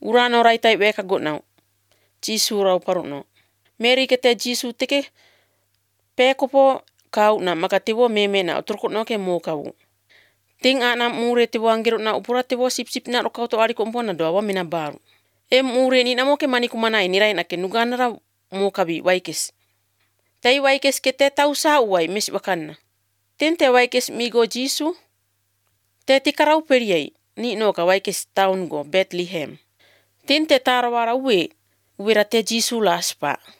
Urano raitai weka gotnau. Jisu rau paruno. Mary kete Jisu teke pekopo kau na maka tewo meme na uturkotno ke mo kau. Ting ana mure tewo anggerut na upura tewo sip-sip na kau to ari kompona doa mina baru. Mure ni namo ke mani kumana ini rai na ke nuganara mo kabi waikes. Tai waikes kete tau sa uai mes wakana. Tente waikes migo Jisu. Te tikarau periai ni no ka waikes town go Bethlehem. Tente tarawara uwe rate Jisu laspa.